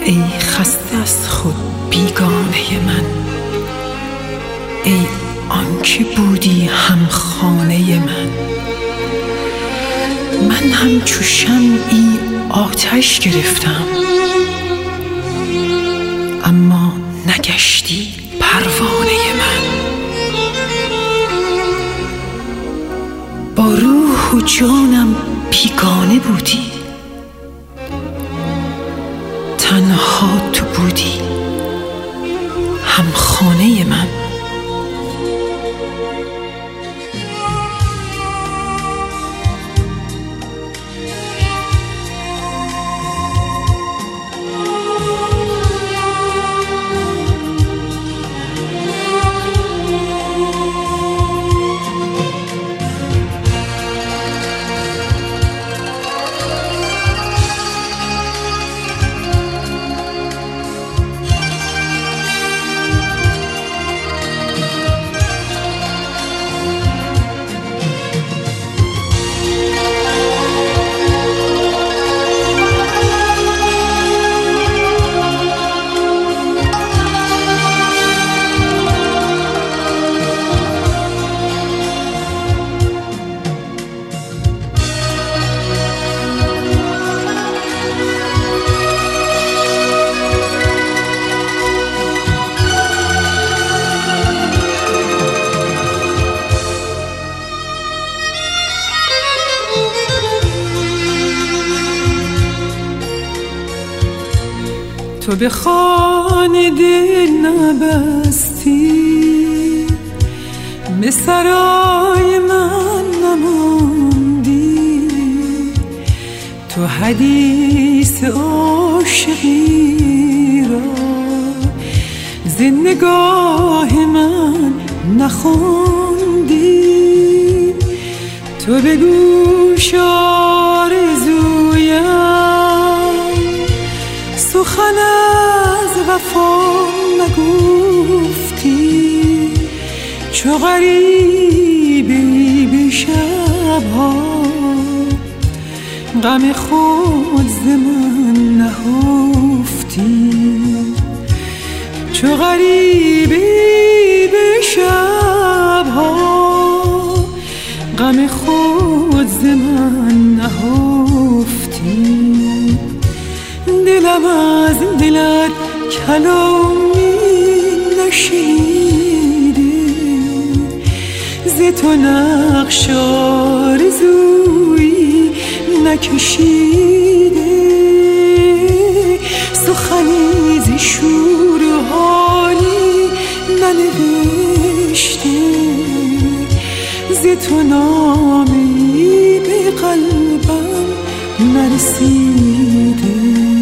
ای خسته از خود بیگانه من، ای آنکه بودی هم خانه من همچو شمعی آتش گرفتم، اما نگشتی پروانه من. با روح و جانم بیگانه بودی، تنها تو بودی هم خانه من. تو به خانه دل نبستی، به سرای من نماندی، تو حدیث عاشقی را ز نگاه من نخواندی. تو به گوش آرزویم سخن از وفا نگفتی، چو غریبی به شبها غم خود ز من نهفتی، چو غریبی به شبها غم خود ز من نهفتی. دلم از دلت کلامی نشنیده، ز تو نقش آرزویی نکشیده، سخنی ز شور و حالی ننوشته، ز تو نامی به قلبم نرسیده.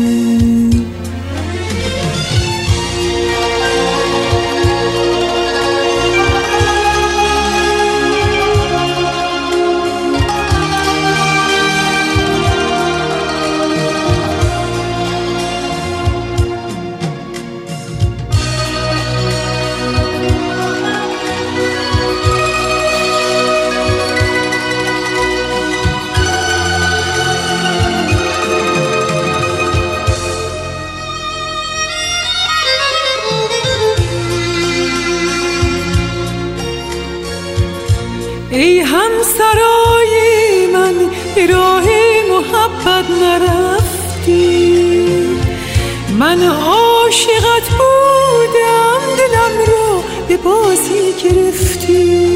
ای همسرای من به راه محبت نرفتی، من عاشقت بودم دلم را به بازی گرفتی،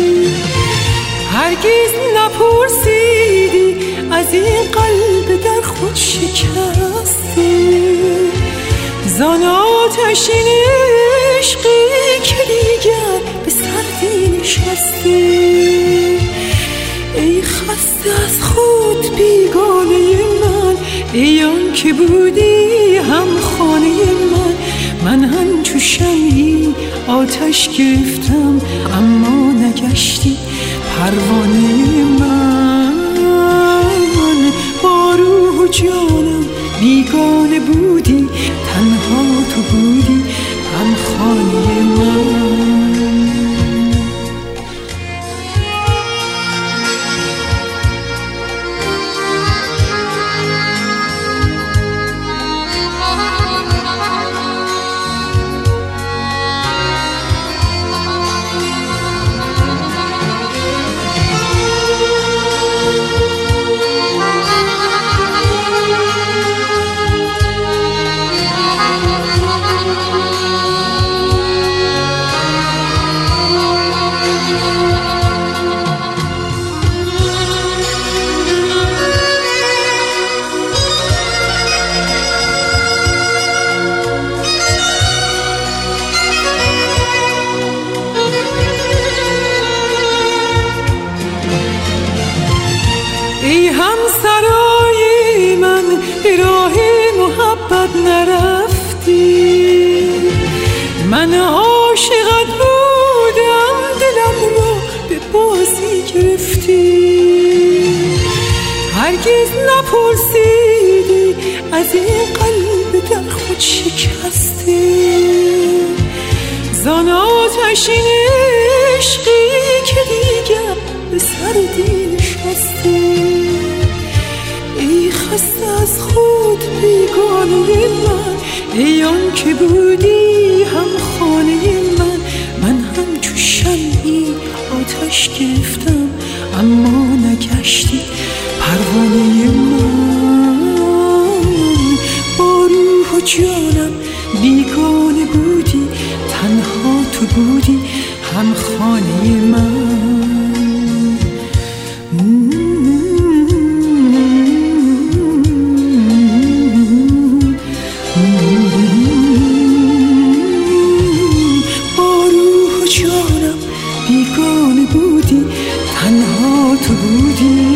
هرگز نپرسیدی از این قلب در خود شکستی، زان آتشین عشقی که دیگر به سردی نشستی. ای خسته از خود بیگانه من، ای آن که بودی هم خانه من همچو شمعی آتش گرفتم، اما نگشتی پروانه من. با روح و جانم بیگانه بودی، تنها تو بودی هم خانه من. هرگز نپرسیدی از این قلب در خود شکسته، زان آتشین عشقی که دیگر به سر دل نشسته. ای خسته از خود بیگانه من، ای آن که بودی هم خانه من. من همچو شمعی آتش گرفتم اما نگشتی پروانه من. با روح و جانم بیگانه بودی، تنها تو بودی هم خانه من. با روح و جانم بیگانه بودی، تنها تو بودی